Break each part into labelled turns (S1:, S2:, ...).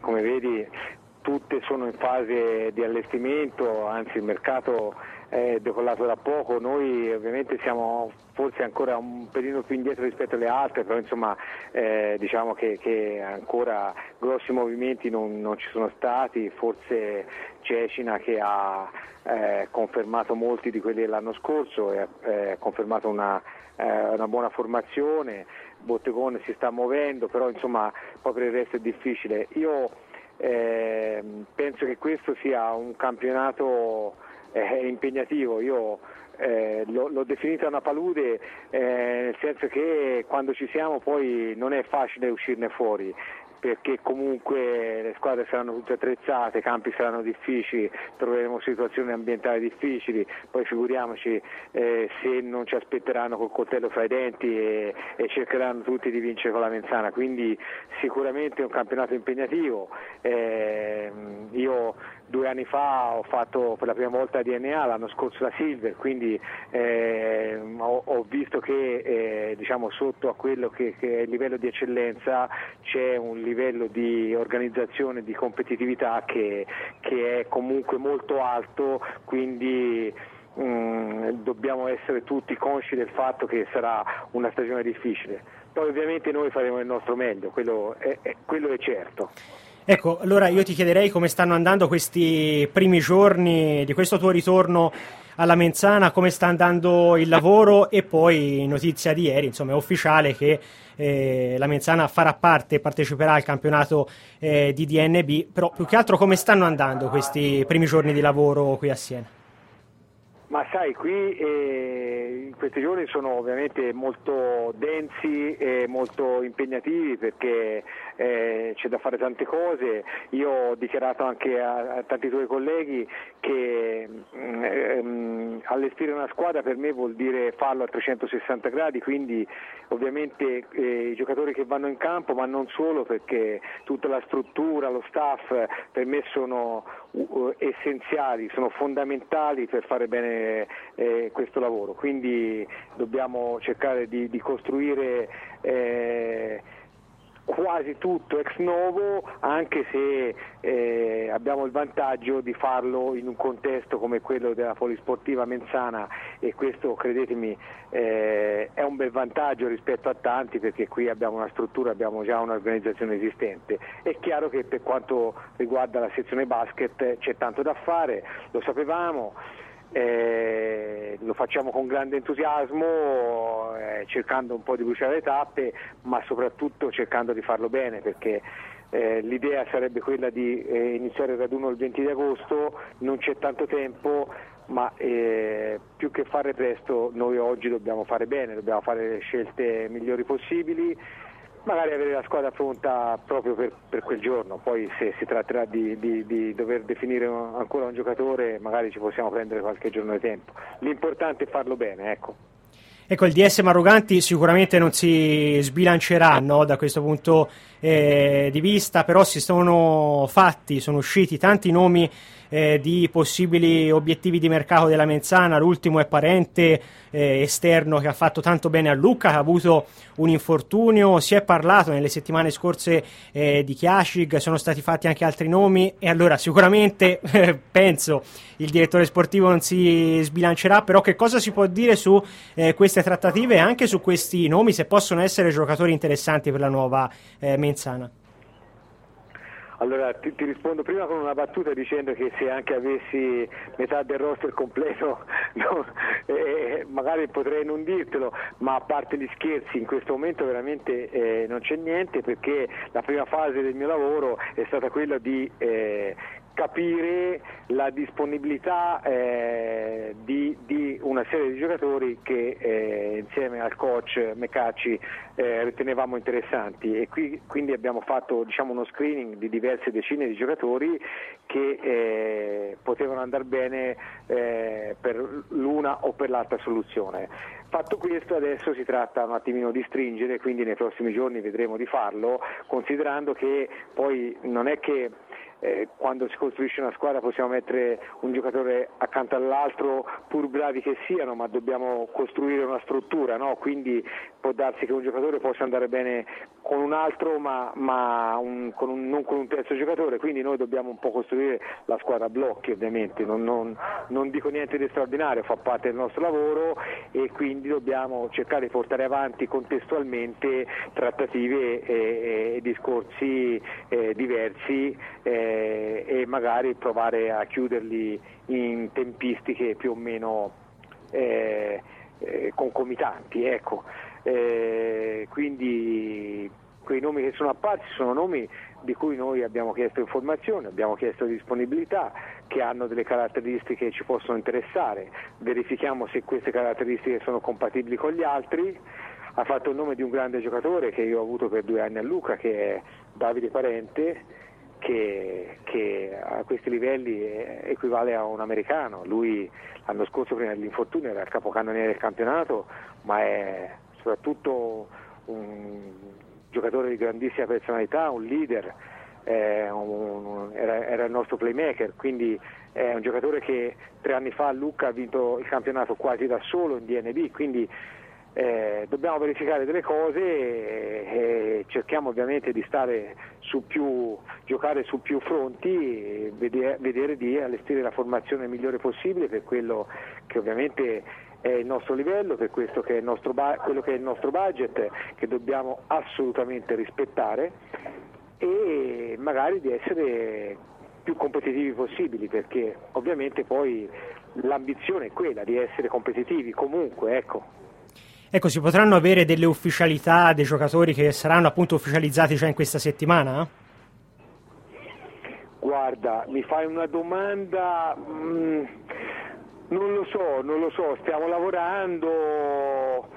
S1: come vedi tutte sono in fase di allestimento, anzi il mercato è decollato da poco. Noi ovviamente siamo forse ancora un pelino più indietro rispetto alle altre, però insomma diciamo che ancora grossi movimenti non ci sono stati. Forse Cecina che ha confermato molti di quelli dell'anno scorso, ha confermato una buona formazione. Bottegone si sta muovendo, però insomma poi per il resto è difficile. Io penso che questo sia un campionato impegnativo. Io l'ho definita una palude, nel senso che quando ci siamo poi non è facile uscirne fuori, perché comunque le squadre saranno tutte attrezzate, i campi saranno difficili, troveremo situazioni ambientali difficili, poi figuriamoci se non ci aspetteranno col coltello fra i denti e cercheranno tutti di vincere con la Menzana, quindi sicuramente è un campionato impegnativo. Io 2 anni fa ho fatto per la prima volta DNA, l'anno scorso la Silver, quindi ho visto che diciamo sotto a quello che è il livello di eccellenza c'è un livello di organizzazione, di competitività che è comunque molto alto, quindi dobbiamo essere tutti consci del fatto che sarà una stagione difficile. Poi ovviamente noi faremo il nostro meglio, quello è certo.
S2: Ecco, allora io ti chiederei come stanno andando questi primi giorni di questo tuo ritorno alla Menzana, come sta andando il lavoro, e poi notizia di ieri, insomma è ufficiale che la Menzana farà parte, parteciperà al campionato di DNB, però più che altro come stanno andando questi primi giorni di lavoro qui a Siena?
S1: Ma sai, qui in questi giorni sono ovviamente molto densi e molto impegnativi, perché c'è da fare tante cose. Io ho dichiarato anche a tanti tuoi colleghi che allestire una squadra per me vuol dire farlo a 360 gradi, quindi ovviamente i giocatori che vanno in campo, ma non solo, perché tutta la struttura, lo staff per me sono essenziali, sono fondamentali per fare bene questo lavoro, quindi dobbiamo cercare di costruire quasi tutto ex novo, anche se abbiamo il vantaggio di farlo in un contesto come quello della Polisportiva Menzana, e questo credetemi è un bel vantaggio rispetto a tanti, perché qui abbiamo una struttura, abbiamo già un'organizzazione esistente. È chiaro che per quanto riguarda la sezione basket c'è tanto da fare, lo sapevamo. Lo facciamo con grande entusiasmo, cercando un po' di bruciare le tappe, ma soprattutto cercando di farlo bene, perché l'idea sarebbe quella di iniziare il raduno il 20 di agosto, non c'è tanto tempo, ma più che fare presto noi oggi dobbiamo fare bene, dobbiamo fare le scelte migliori possibili, magari avere la squadra pronta proprio per quel giorno. Poi se si tratterà di dover definire ancora un giocatore, magari ci possiamo prendere qualche giorno di tempo. L'importante è farlo bene, ecco.
S2: Ecco, il DS Maruganti sicuramente non si sbilancerà, no, da questo punto di vista, però sono usciti tanti nomi di possibili obiettivi di mercato della Menzana. L'ultimo è Parente, esterno, che ha fatto tanto bene a Lucca, che ha avuto un infortunio. Si è parlato nelle settimane scorse di Chiascig, sono stati fatti anche altri nomi, e allora sicuramente penso il direttore sportivo non si sbilancerà, però che cosa si può dire su queste trattative e anche su questi nomi, se possono essere giocatori interessanti per la nuova Menzana?
S1: Allora ti rispondo prima con una battuta dicendo che se anche avessi metà del roster completo magari potrei non dirtelo, ma a parte gli scherzi in questo momento veramente non c'è niente, perché la prima fase del mio lavoro è stata quella di capire la disponibilità di una serie di giocatori che insieme al coach Mecacci ritenevamo interessanti, e quindi abbiamo fatto uno screening di diverse decine di giocatori che potevano andare bene per l'una o per l'altra soluzione. Fatto questo, adesso si tratta un attimino di stringere, quindi nei prossimi giorni vedremo di farlo, considerando che poi non è che quando si costruisce una squadra possiamo mettere un giocatore accanto all'altro, pur bravi che siano, ma dobbiamo costruire una struttura, no? Quindi può darsi che un giocatore possa andare bene con un altro non con un terzo giocatore, quindi noi dobbiamo un po' costruire la squadra a blocchi, ovviamente, non dico niente di straordinario, fa parte del nostro lavoro e quindi dobbiamo cercare di portare avanti contestualmente trattative e discorsi diversi e magari provare a chiuderli in tempistiche più o meno concomitanti, ecco. Quindi quei nomi che sono apparsi sono nomi di cui noi abbiamo chiesto informazioni, abbiamo chiesto disponibilità, che hanno delle caratteristiche che ci possono interessare, verifichiamo se queste caratteristiche sono compatibili con gli altri. Ha fatto il nome di un grande giocatore che io ho avuto per 2 anni a Lucca, che è Davide Parente, che a questi livelli equivale a un americano. Lui l'anno scorso, prima dell'infortunio, era il capocannoniere del campionato, ma è soprattutto un giocatore di grandissima personalità, un leader, era il nostro playmaker, quindi è un giocatore che 3 anni fa a Lucca ha vinto il campionato quasi da solo in DNB, quindi dobbiamo verificare delle cose e cerchiamo ovviamente di giocare su più fronti e vedere di allestire la formazione migliore possibile per quello che ovviamente è il nostro livello, per questo che è quello che è il nostro budget, che dobbiamo assolutamente rispettare, e magari di essere più competitivi possibili, perché ovviamente poi l'ambizione è quella di essere competitivi comunque, ecco.
S2: Ecco, si potranno avere delle ufficialità dei giocatori che saranno appunto ufficializzati già in questa settimana?
S1: Guarda, mi fai una domanda, non lo so, stiamo lavorando,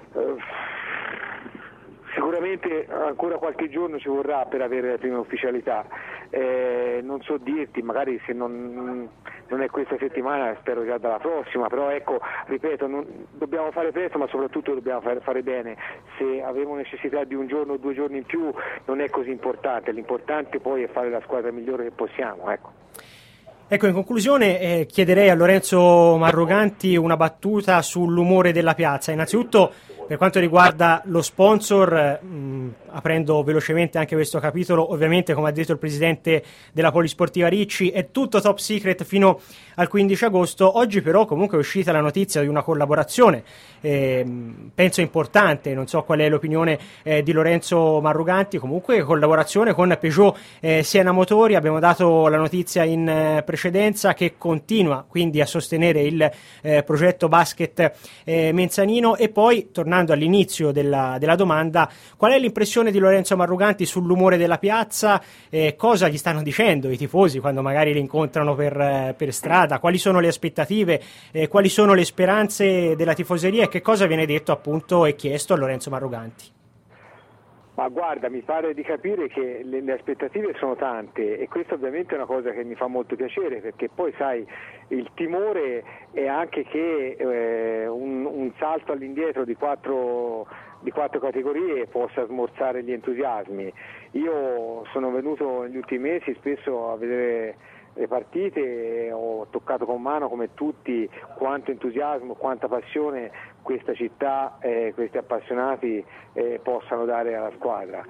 S1: sicuramente ancora qualche giorno ci vorrà per avere le prime ufficialità, non so dirti, magari se non è questa settimana, spero già dalla prossima, però ecco, ripeto, dobbiamo fare presto, ma soprattutto dobbiamo fare bene. Se avevo necessità di un giorno o 2 giorni in più non è così importante, l'importante poi è fare la squadra migliore che possiamo, ecco.
S2: Ecco, in conclusione chiederei a Lorenzo Marruganti una battuta sull'umore della piazza. Innanzitutto, per quanto riguarda lo sponsor, aprendo velocemente anche questo capitolo, ovviamente, come ha detto il presidente della Polisportiva Ricci, è tutto top secret fino al 15 agosto. Oggi però comunque è uscita la notizia di una collaborazione, penso importante, non so qual è l'opinione di Lorenzo Marruganti, comunque collaborazione con Peugeot Siena Motori. Abbiamo dato la notizia in precedenza, che continua quindi a sostenere il progetto basket Menzanino. E poi, tornando all'inizio della domanda, qual è l'impressione di Lorenzo Marruganti sull'umore della piazza? Cosa gli stanno dicendo i tifosi quando magari li incontrano per strada? Quali sono le aspettative? Quali sono le speranze della tifoseria? E che cosa viene detto appunto e chiesto a Lorenzo Marruganti?
S1: Ma guarda, mi pare di capire che le aspettative sono tante, e questo ovviamente è una cosa che mi fa molto piacere, perché poi sai, il timore è anche che un salto all'indietro di quattro categorie possa smorzare gli entusiasmi. Io sono venuto negli ultimi mesi spesso a vedere le partite, ho toccato con mano come tutti quanto entusiasmo, quanta passione questa città, questi appassionati possano dare alla squadra.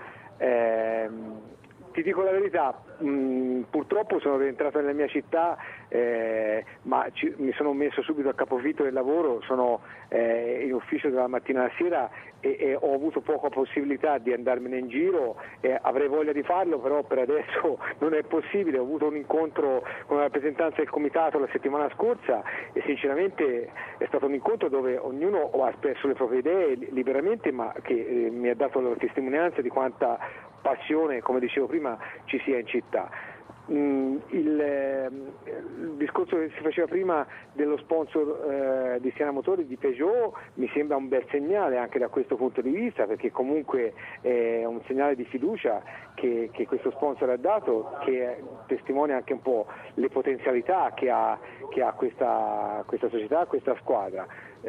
S1: Ti dico la verità, purtroppo sono rientrato nella mia città, ma mi sono messo subito a capofitto del lavoro, sono in ufficio dalla mattina alla sera e ho avuto poca possibilità di andarmene in giro, avrei voglia di farlo, però per adesso non è possibile. Ho avuto un incontro con la rappresentanza del comitato la settimana scorsa e sinceramente è stato un incontro dove ognuno ha espresso le proprie idee liberamente, ma che mi ha dato la testimonianza di quanta passione, come dicevo prima, ci sia in città. Il discorso che si faceva prima dello sponsor di Siena Motori, di Peugeot, mi sembra un bel segnale anche da questo punto di vista, perché comunque è un segnale di fiducia che questo sponsor ha dato, che testimonia anche un po' le potenzialità che ha questa società, questa squadra.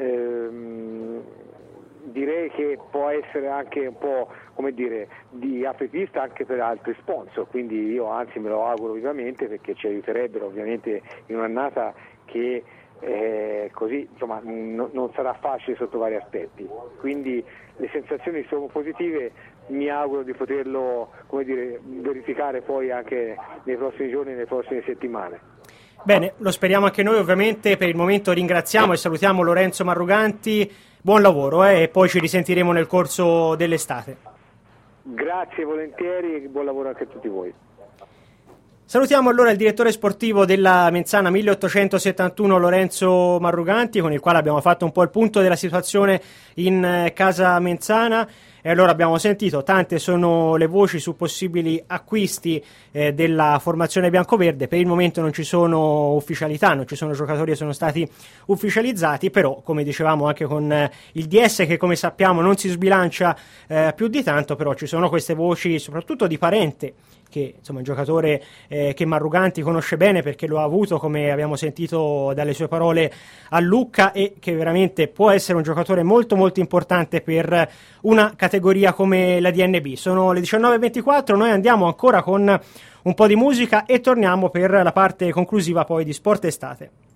S1: Direi che può essere anche un po', come dire, di apripista anche per altri sponsor, quindi io anzi me lo auguro vivamente, perché ci aiuterebbero ovviamente in un'annata che così insomma non sarà facile sotto vari aspetti. Quindi le sensazioni sono positive, mi auguro di poterlo, come dire, verificare poi anche nei prossimi giorni e nelle prossime settimane.
S2: Bene, lo speriamo anche noi. Ovviamente per il momento ringraziamo e salutiamo Lorenzo Marruganti, buon lavoro e poi ci risentiremo nel corso dell'estate.
S1: Grazie, volentieri, e buon lavoro anche a tutti voi.
S2: Salutiamo allora il direttore sportivo della Menzana 1871 Lorenzo Marruganti, con il quale abbiamo fatto un po' il punto della situazione in casa Menzana. E allora abbiamo sentito, tante sono le voci su possibili acquisti della formazione biancoverde. Per il momento non ci sono ufficialità, non ci sono giocatori che sono stati ufficializzati, però come dicevamo anche con il DS, che come sappiamo non si sbilancia più di tanto, però ci sono queste voci soprattutto di Parente, che insomma è un giocatore che Marruganti conosce bene perché lo ha avuto, come abbiamo sentito dalle sue parole, a Lucca, e che veramente può essere un giocatore molto molto importante per una categoria come la DNB. Sono le 19:24, noi andiamo ancora con un po' di musica e torniamo per la parte conclusiva poi di Sport Estate.